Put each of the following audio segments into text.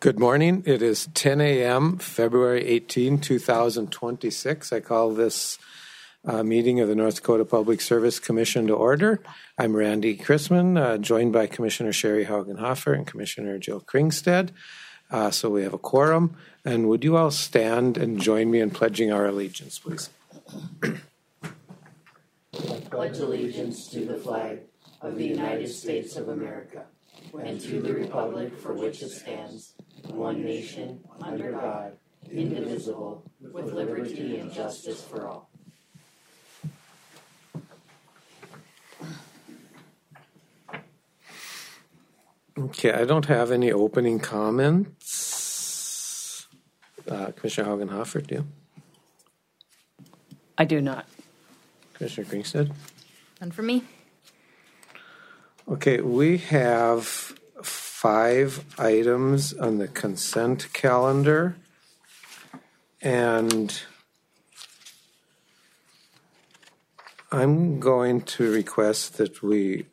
Good morning. It is 10 a.m., February 18, 2026. I call this meeting of the North Dakota Public Service Commission to order. I'm Randy Chrisman, joined by Commissioner Sherry Haugenhofer and Commissioner Jill Kringstad. So we have a quorum. And would you all stand and join me in pledging our allegiance, please? I pledge allegiance to the flag of the United States of America and to the republic for which it stands, one nation, under God, indivisible, with liberty and justice for all. Okay, I don't have any opening comments. Commissioner Haugenhofer, do you? I do not. Commissioner Kringstad? None for me. Okay, we have 5 items on the consent calendar, and I'm going to request that we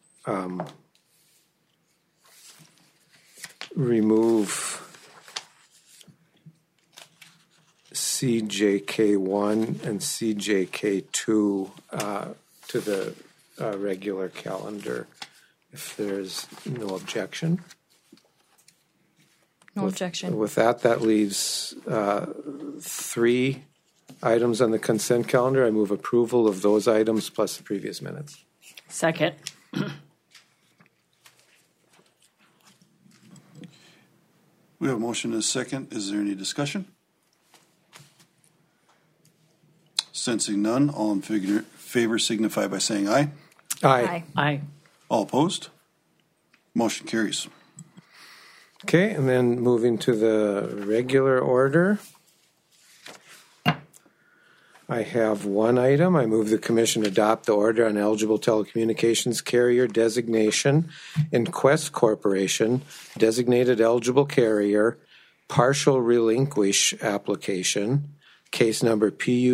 remove CJK1 and CJK2 to the regular calendar, if there's no objection. No objection. With that leaves 3 items on the consent calendar. I move approval of those items plus the previous minutes. Second. We have a motion and a second. Is there any discussion? Sensing none, all in favor signify by saying aye. Aye. Aye. All opposed? Motion carries. Okay, and then moving to the regular order. I have 1 item. I move the Commission adopt the order on eligible telecommunications carrier designation in Quest Corporation, designated eligible carrier, partial relinquish application, case number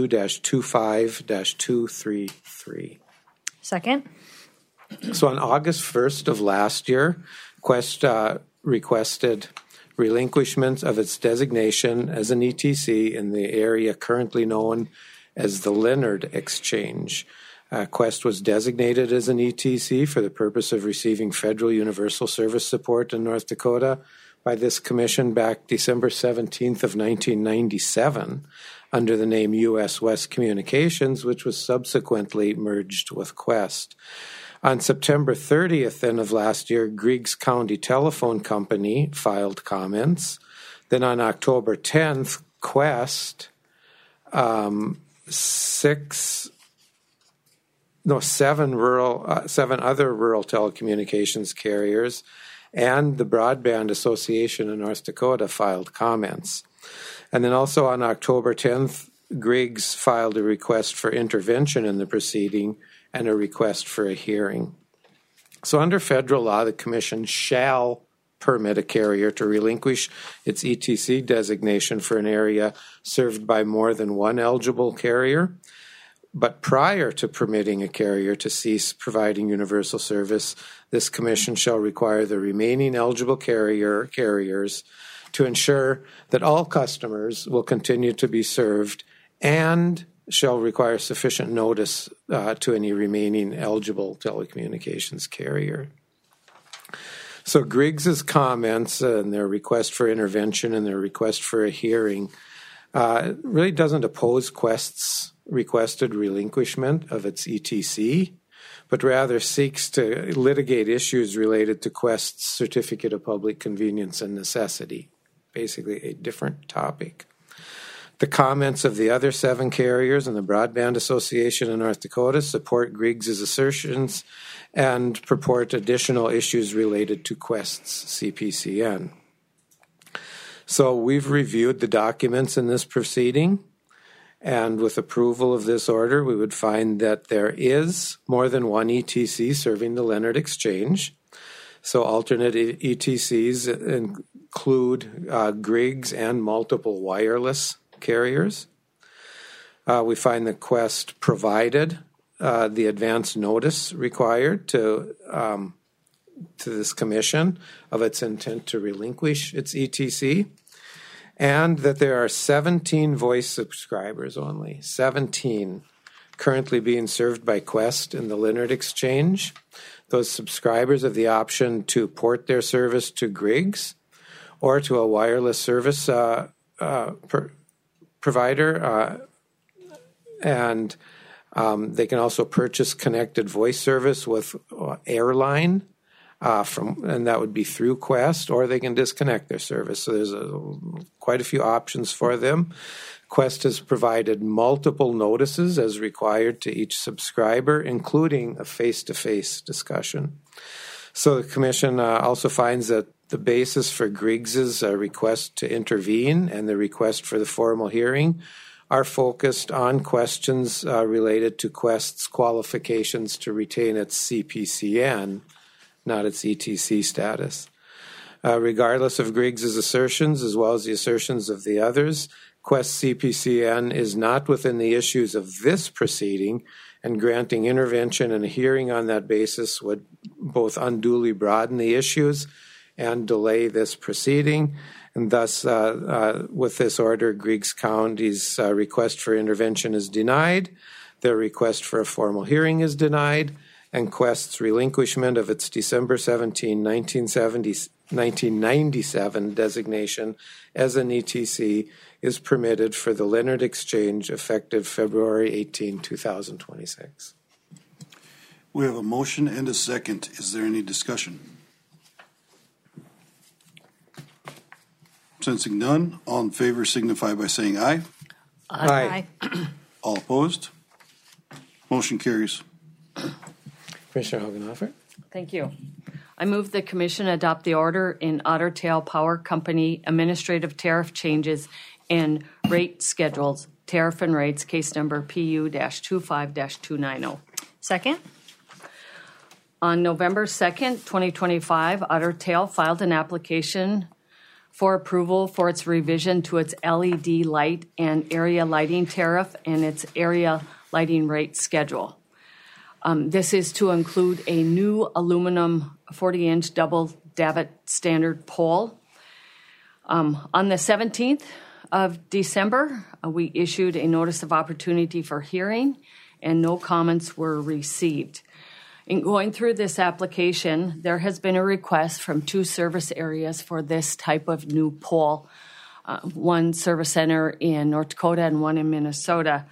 PU-25-233. Second. So on August 1st of last year, Quest requested relinquishment of its designation as an ETC in the area currently known as the Leonard Exchange. Quest was designated as an ETC for the purpose of receiving federal universal service support in North Dakota by this commission back December 17th of 1997 under the name U.S. West Communications, which was subsequently merged with Quest. On September 30th then of last year, Griggs County Telephone Company filed comments. Then on October 10th, Quest, 7 other rural telecommunications carriers and the Broadband Association of North Dakota filed comments. And then also on October 10th, Griggs filed a request for intervention in the proceeding and a request for a hearing. So under federal law, the Commission shall permit a carrier to relinquish its ETC designation for an area served by more than one eligible carrier. But prior to permitting a carrier to cease providing universal service, this Commission shall require the remaining eligible carriers to ensure that all customers will continue to be served and shall require sufficient notice to any remaining eligible telecommunications carrier. So Griggs's comments and their request for intervention and their request for a hearing really doesn't oppose Quest's requested relinquishment of its ETC, but rather seeks to litigate issues related to Quest's Certificate of Public Convenience and Necessity, basically a different topic. The comments of the other 7 carriers and the Broadband Association of North Dakota support Griggs's assertions and purport additional issues related to Quest's CPCN. So we've reviewed the documents in this proceeding, and with approval of this order, we would find that there is more than one ETC serving the Leonard Exchange. So alternate ETCs include Griggs and multiple wireless carriers. We find that Quest provided the advance notice required to to this commission of its intent to relinquish its ETC, and that there are 17 voice subscribers only, 17, currently being served by Quest in the Leonard Exchange. Those subscribers have the option to port their service to Griggs or to a wireless service provider, and they can also purchase connected voice service with Airline, and that would be through Quest, or they can disconnect their service. So there's quite a few options for them. Quest has provided multiple notices as required to each subscriber, including a face-to-face discussion. So the Commission also finds that the basis for Griggs's request to intervene and the request for the formal hearing are focused on questions related to Quest's qualifications to retain its CPCN, not its ETC status. Regardless of Griggs's assertions, as well as the assertions of the others, Quest CPCN is not within the issues of this proceeding, and granting intervention and a hearing on that basis would both unduly broaden the issues and delay this proceeding. And thus, with this order, Griggs County's request for intervention is denied, their request for a formal hearing is denied, and Quest's relinquishment of its December 17, 1997 designation as an ETC is permitted for the Leonard Exchange effective February 18, 2026. We have a motion and a second. Is there any discussion? Sensing none, all in favor signify by saying aye. Aye. All opposed? Motion carries. Commissioner Hagenhofer? Thank you. I move the Commission adopt the order in Otter Tail Power Company administrative tariff changes and rate schedules, tariff and rates, case number PU-25-290. Second. On November 2nd, 2025, Otter Tail filed an application for approval for its revision to its LED light and area lighting tariff and its area lighting rate schedule. This is to include a new aluminum 40-inch double davit standard pole. On the 17th of December, we issued a notice of opportunity for hearing, and no comments were received. In going through this application, there has been a request from 2 service areas for this type of new pole, one service center in North Dakota and one in Minnesota.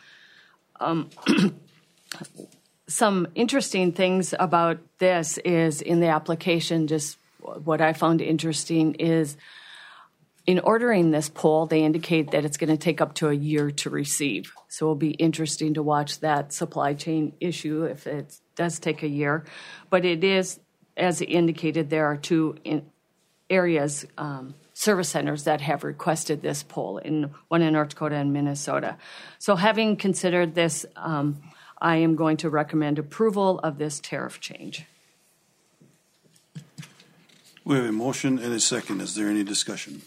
Some interesting things about this is in the application, just what I found interesting is in ordering this pole, they indicate that it's going to take up to a year to receive. So it'll be interesting to watch that supply chain issue if it does take a year. But it is, as indicated, there are 2 areas, service centers that have requested this pole, one in North Dakota and Minnesota. So having considered this, I am going to recommend approval of this tariff change. We have a motion and a second. Is there any discussion?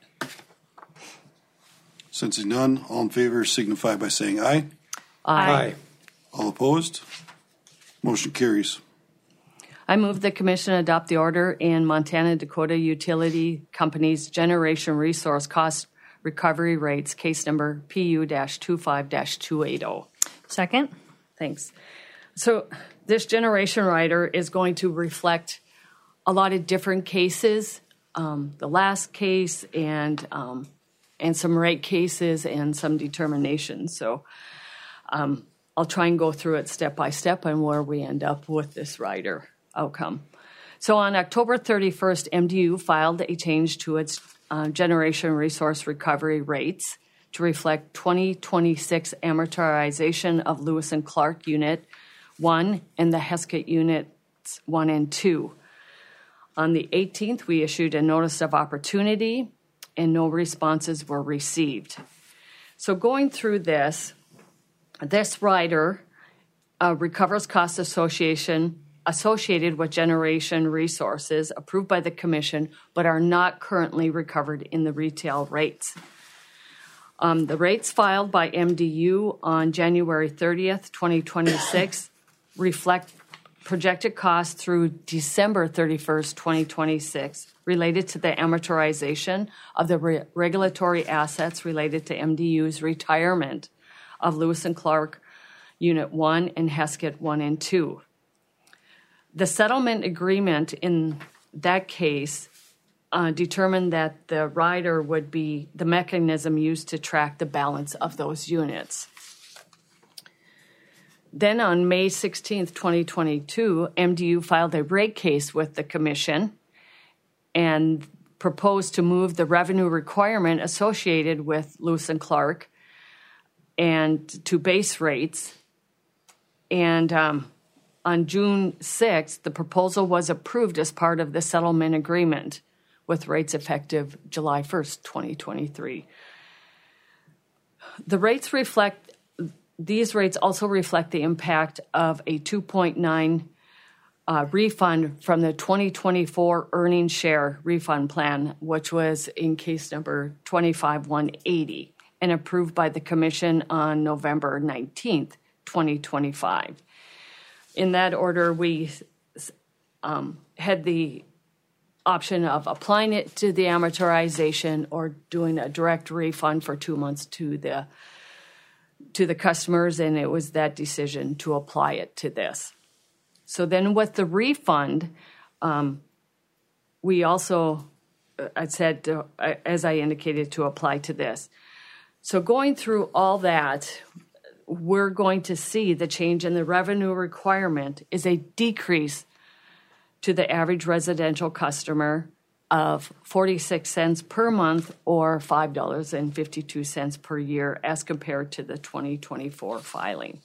Sensing none, all in favor signify by saying aye. Aye. All opposed? Motion carries. I move the Commission adopt the order in Montana Dakota Utility Company's Generation Resource Cost Recovery Rates, case number PU-25-280. Second. Thanks. So this generation rider is going to reflect a lot of different cases, the last case and some rate cases and some determinations. So I'll try and go through it step by step and where we end up with this rider outcome. So on October 31st, MDU filed a change to its generation resource recovery rates to reflect 2026 amortization of Lewis and Clark Unit 1 and the Heskett Units 1 and 2. On the 18th, we issued a notice of opportunity, and no responses were received. So going through this rider recovers costs associated with generation resources approved by the Commission, but are not currently recovered in the retail rates. The rates filed by MDU on January 30th, 2026 reflect projected costs through December 31st, 2026, related to the amortization of the regulatory assets related to MDU's retirement of Lewis and Clark Unit 1 and Heskett 1 and 2. The settlement agreement in that case determined that the rider would be the mechanism used to track the balance of those units. Then on May 16th, 2022, MDU filed a rate case with the Commission and proposed to move the revenue requirement associated with Lewis and Clark and to base rates. And on June 6th, the proposal was approved as part of the settlement agreement with rates effective July 1st, 2023. These rates also reflect the impact of a 2.9 refund from the 2024 earnings share refund plan, which was in case number 25180 and approved by the Commission on November 19th, 2025. In that order, we had the option of applying it to the amortization or doing a direct refund for 2 months to the customers, and it was that decision to apply it to this. So then with the refund, we also, as I indicated, to apply to this. So going through all that, we're going to see the change in the revenue requirement is a decrease to the average residential customer of 46 cents per month or $5.52 per year as compared to the 2024 filing.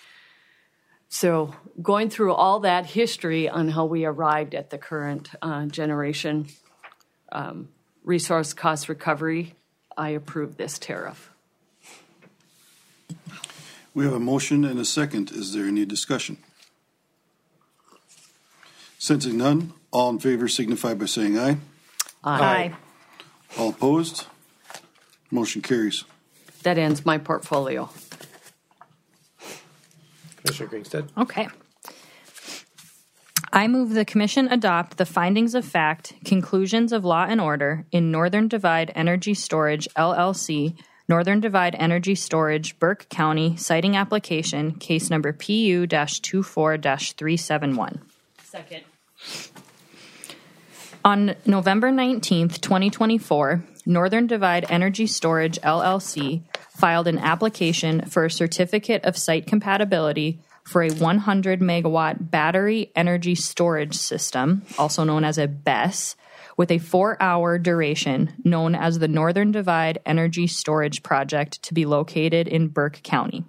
So going through all that history on how we arrived at the current generation resource cost recovery, I approve this tariff. We have a motion and a second. Is there any discussion? Sensing none, all in favor signify by saying aye. Aye. All opposed? Motion carries. That ends my portfolio. Commissioner Greenstead. Okay. I move the Commission adopt the findings of fact, conclusions of law and order in Northern Divide Energy Storage, LLC, Northern Divide Energy Storage, Burke County, citing application, case number PU-24-371. Second. On November 19th, 2024, Northern Divide Energy Storage, LLC, filed an application for a certificate of site compatibility for a 100-megawatt battery energy storage system, also known as a BESS, with a 4-hour duration known as the Northern Divide Energy Storage Project to be located in Burke County.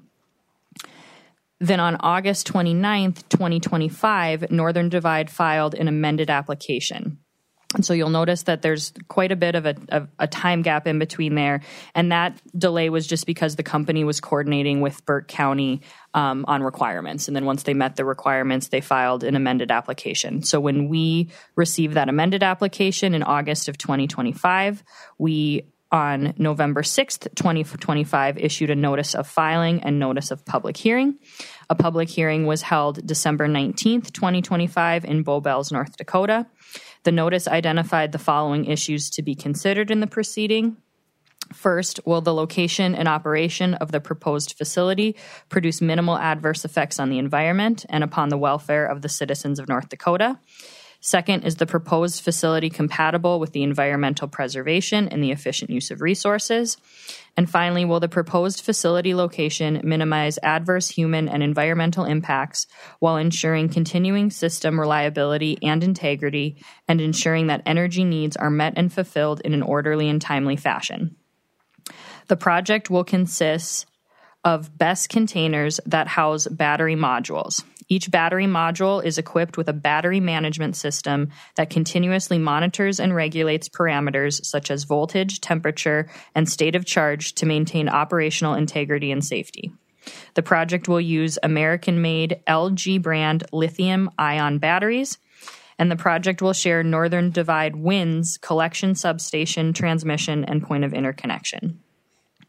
Then on August 29th, 2025, Northern Divide filed an amended application. And so you'll notice that there's quite a bit of a time gap in between there. And that delay was just because the company was coordinating with Burke County on requirements. And then once they met the requirements, they filed an amended application. So when we received that amended application in August of 2025, we, on November 6th, 2025, issued a notice of filing and notice of public hearing. A public hearing was held December 19th, 2025 in Bow Bells, North Dakota. The notice identified the following issues to be considered in the proceeding. First, will the location and operation of the proposed facility produce minimal adverse effects on the environment and upon the welfare of the citizens of North Dakota? Second, is the proposed facility compatible with the environmental preservation and the efficient use of resources? And finally, will the proposed facility location minimize adverse human and environmental impacts while ensuring continuing system reliability and integrity and ensuring that energy needs are met and fulfilled in an orderly and timely fashion? The project will consist of BESS containers that house battery modules. Each battery module is equipped with a battery management system that continuously monitors and regulates parameters such as voltage, temperature, and state of charge to maintain operational integrity and safety. The project will use American-made LG brand lithium-ion batteries, and the project will share Northern Divide Wind's collection substation, transmission, and point of interconnection.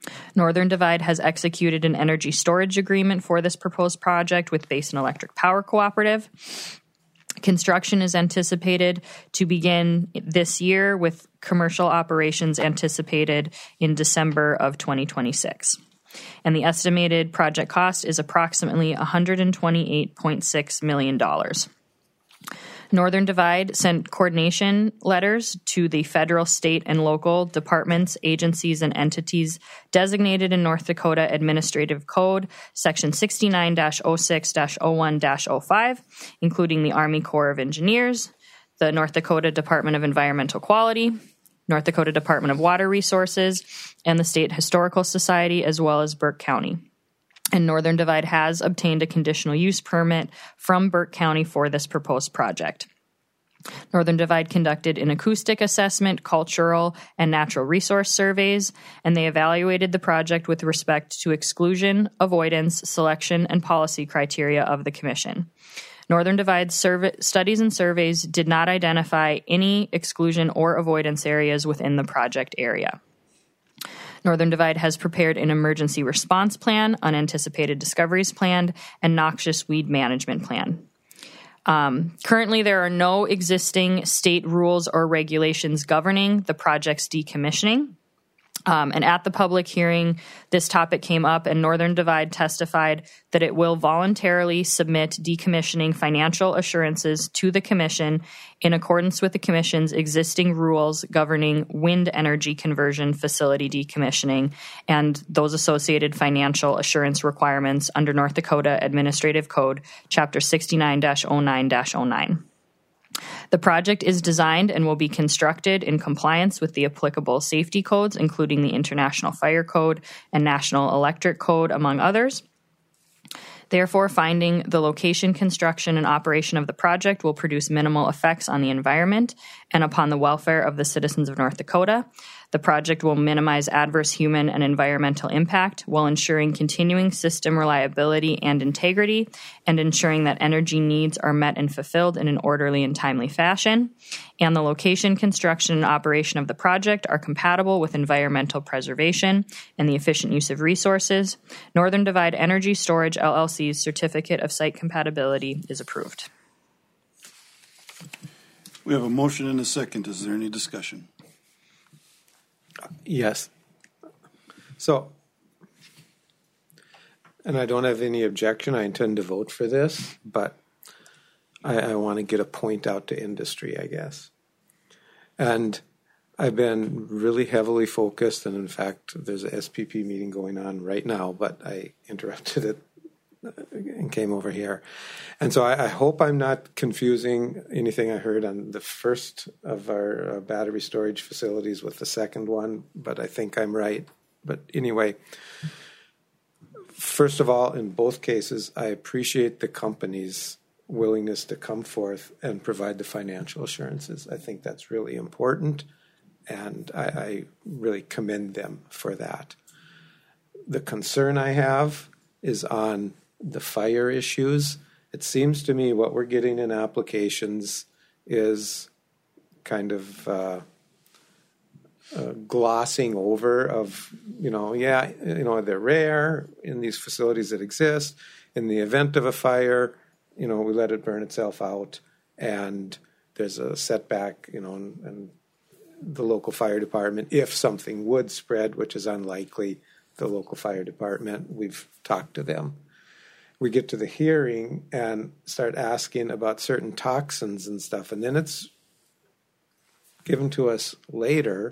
Northern Divide has executed an energy storage agreement for this proposed project with Basin Electric Power Cooperative. Construction is anticipated to begin this year, with commercial operations anticipated in December of 2026. And the estimated project cost is approximately $128.6 million. Northern Divide sent coordination letters to the federal, state, and local departments, agencies, and entities designated in North Dakota Administrative Code, Section 69-06-01-05, including the Army Corps of Engineers, the North Dakota Department of Environmental Quality, North Dakota Department of Water Resources, and the State Historical Society, as well as Burke County. And Northern Divide has obtained a conditional use permit from Burke County for this proposed project. Northern Divide conducted an acoustic assessment, cultural, and natural resource surveys, and they evaluated the project with respect to exclusion, avoidance, selection, and policy criteria of the Commission. Northern Divide's studies and surveys did not identify any exclusion or avoidance areas within the project area. Northern Divide has prepared an emergency response plan, unanticipated discoveries plan, and noxious weed management plan. Currently, there are no existing state rules or regulations governing the project's decommissioning. And at the public hearing, this topic came up, and Northern Divide testified that it will voluntarily submit decommissioning financial assurances to the Commission in accordance with the Commission's existing rules governing wind energy conversion facility decommissioning and those associated financial assurance requirements under North Dakota Administrative Code, Chapter 69-09-09. The project is designed and will be constructed in compliance with the applicable safety codes, including the International Fire Code and National Electric Code, among others. Therefore, finding the location, construction, and operation of the project will produce minimal effects on the environment and upon the welfare of the citizens of North Dakota. The project will minimize adverse human and environmental impact while ensuring continuing system reliability and integrity, and ensuring that energy needs are met and fulfilled in an orderly and timely fashion. And the location, construction, and operation of the project are compatible with environmental preservation and the efficient use of resources. Northern Divide Energy Storage LLC's Certificate of Site Compatibility is approved. We have a motion and a second. Is there any discussion? Yes. So, and I don't have any objection. I intend to vote for this, but I want to get a point out to industry, I guess. And I've been really heavily focused, and in fact, there's a SPP meeting going on right now, but I interrupted it and came over here. And so I hope I'm not confusing anything I heard on the first of our battery storage facilities with the second one, but I think I'm right. But anyway, first of all, in both cases, I appreciate the company's willingness to come forth and provide the financial assurances. I think that's really important, and I really commend them for that. The concern I have is on the fire issues. It seems to me what we're getting in applications is kind of glossing over of, they're rare in these facilities that exist. In the event of a fire, we let it burn itself out, and there's a setback, and the local fire department, if something would spread, which is unlikely, the local fire department, we've talked to them. We get to the hearing and start asking about certain toxins and stuff, and then it's given to us later.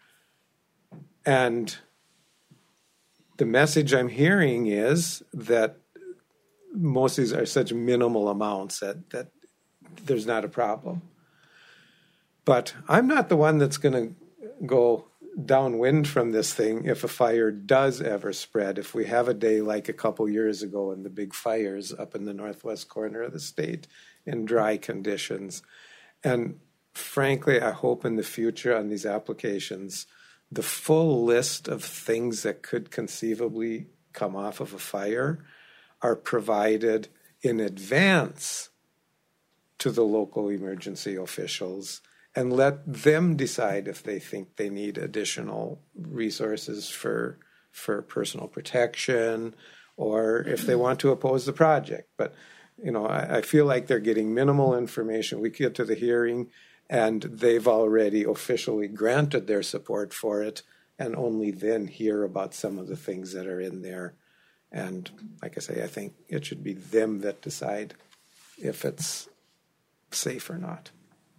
And the message I'm hearing is that most of these are such minimal amounts that there's not a problem. But I'm not the one that's going to go downwind from this thing if a fire does ever spread. If we have a day like a couple years ago in the big fires up in the northwest corner of the state in dry conditions. And frankly, I hope in the future on these applications, the full list of things that could conceivably come off of a fire are provided in advance to the local emergency officials, and let them decide if they think they need additional resources for for personal protection or if they want to oppose the project. But, I feel like they're getting minimal information. We get to the hearing and they've already officially granted their support for it and only then hear about some of the things that are in there. And like I say, I think it should be them that decide if it's safe or not.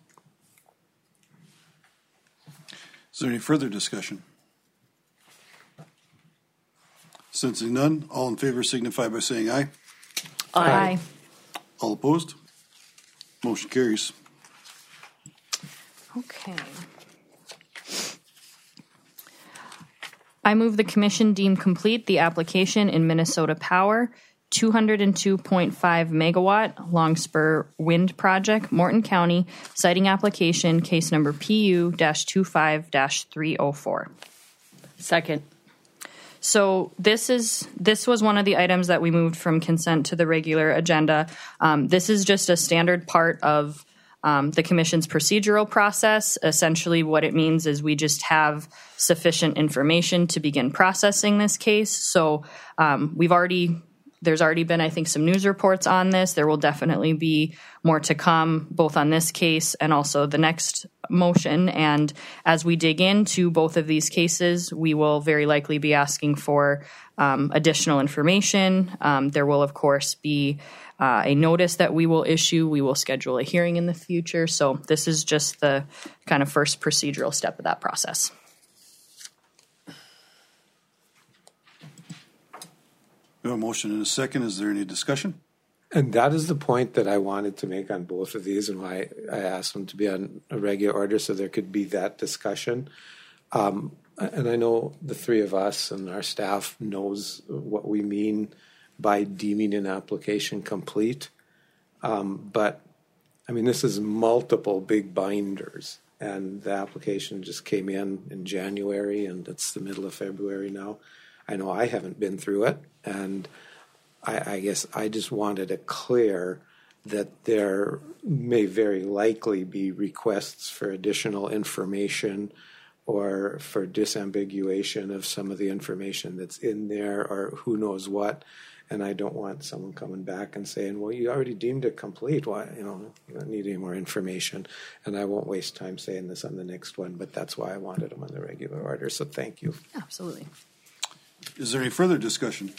Is there any further discussion? Sensing none, all in favor signify by saying aye. Aye. All opposed? Motion carries. Okay. I move the commission deem complete the application in Minnesota Power, 202.5 megawatt Longspur Wind Project, Morton County, citing application case number PU-25-304. Second. So this was one of the items that we moved from consent to the regular agenda. This is just a standard part of the commission's procedural process. Essentially what it means is we just have sufficient information to begin processing this case. So there's already been, I think, some news reports on this. There will definitely be more to come, both on this case and also the next motion. And as we dig into both of these cases, we will very likely be asking for additional information. There will, of course, be a notice that we will issue. We will schedule a hearing in the future. So this is just the kind of first procedural step of that process. We have a motion and a second. Is there any discussion? And that is the point that I wanted to make on both of these and why I asked them to be on a regular order so there could be that discussion. And I know the three of us and our staff knows what we mean by deeming an application complete. But, this is multiple big binders. And the application just came in January, and it's the middle of February now. I know I haven't been through it, and I guess I just wanted it clear that there may very likely be requests for additional information or for disambiguation of some of the information that's in there or who knows what. And I don't want someone coming back and saying, well, you already deemed it complete. Why, you don't need any more information. And I won't waste time saying this on the next one, but that's why I wanted them on the regular order. So thank you. Absolutely. Is there any further discussion?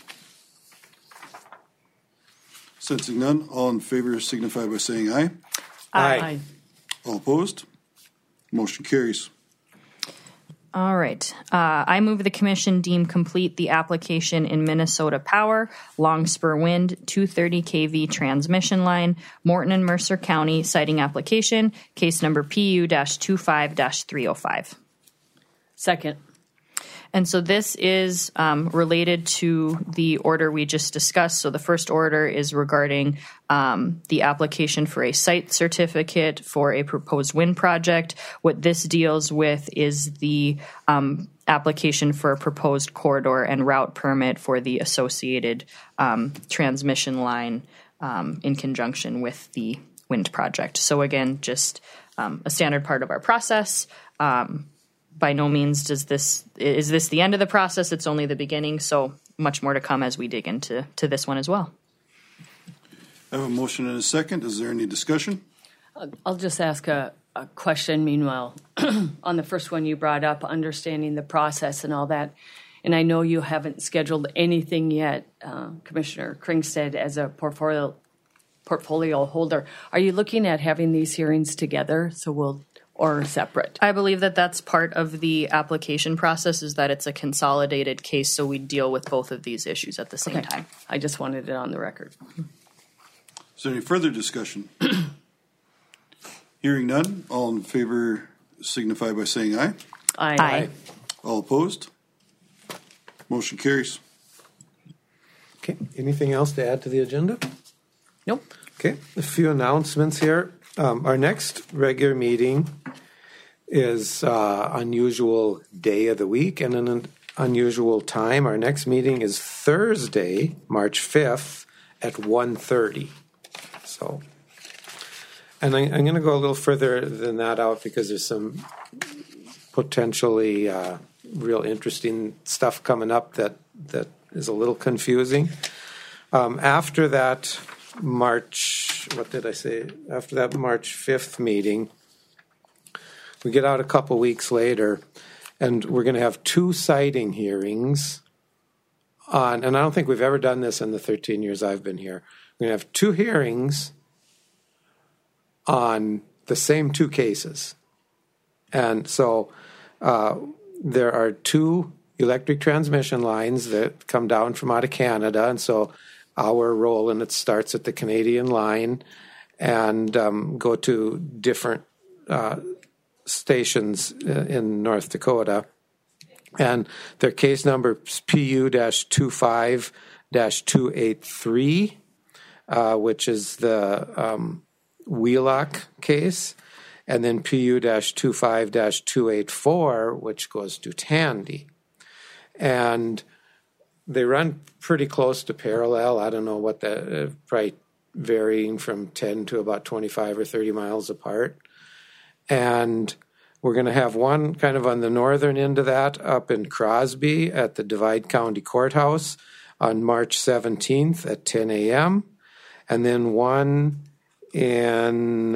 Sensing none, all in favor signify by saying aye. Aye. All opposed? Motion carries. All right. I move the commission deem complete the application in Minnesota Power, Longspur Wind, 230 kV transmission line, Morton and Mercer County, citing application, case number PU-25-305. Second. And so this is related to the order we just discussed. So the first order is regarding the application for a site certificate for a proposed wind project. What this deals with is the application for a proposed corridor and route permit for the associated transmission line in conjunction with the wind project. So again, just a standard part of our process. By no means is this the end of the process. It's only the beginning. So much more to come as we dig into this one as well. I have a motion and a second. Is there any discussion? I'll just ask a question meanwhile. On the first one you brought up, understanding the process and all that, and I know you haven't scheduled anything yet, Commissioner Kringstad, as a portfolio holder. Are you looking at having these hearings together or separate? I believe that that's part of the application process, is that it's a consolidated case, so we deal with both of these issues at the same time. I just wanted it on the record. Is there any further discussion? Hearing none, all in favor signify by saying aye. Aye. All opposed? Motion carries. Okay, anything else to add to the agenda? Nope. Okay, a few announcements here. Our next regular meeting is unusual day of the week and an unusual time. Our next meeting is Thursday, March 5th at 1:30. So, and I'm going to go a little further than that out because there's some potentially real interesting stuff coming up that is a little confusing. After that March 5th meeting, we get out a couple weeks later, and we're going to have 2 siting hearings on, and I don't think we've ever done this in the 13 years I've been here. We're going to have 2 hearings on the same 2 cases. And so there are 2 electric transmission lines that come down from out of Canada, and so our role in it starts at the Canadian line and go to different stations in North Dakota. And their case number is PU-25-283, which is the Wheelock case, and then PU-25-284, which goes to Tandy. And they run pretty close to parallel. I don't know what that, probably varying from 10 to about 25 or 30 miles apart. And we're going to have one kind of on the northern end of that up in Crosby at the Divide County Courthouse on March 17th at 10 a.m. And then one in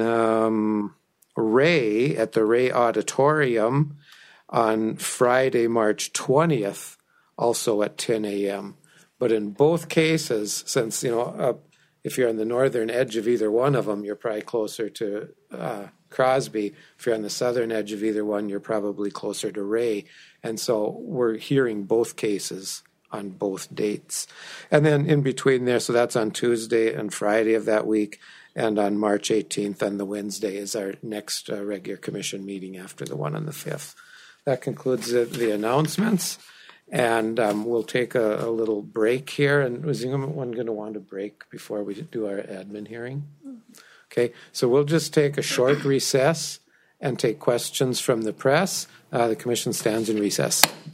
Ray at the Ray Auditorium on Friday, March 20th, also at 10 a.m. But in both cases, since, if you're on the northern edge of either one of them, you're probably closer to Crosby. If you're on the southern edge of either one, you're probably closer to Ray. And so we're hearing both cases on both dates. And then in between there, so that's on Tuesday and Friday of that week, and on March 18th on the Wednesday is our next regular commission meeting after the one on the 5th. That concludes the announcements, and we'll take a little break here. And was anyone going to want to break before we do our admin hearing? Okay, so we'll just take a short recess and take questions from the press. The commission stands in recess.